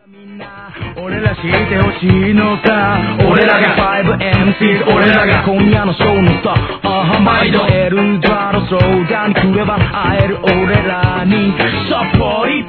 俺ら知ってほしいのさ、俺らが 5MC、 俺らが今夜のショーのスター、毎度エルザの相談に来れば会える俺らにサポート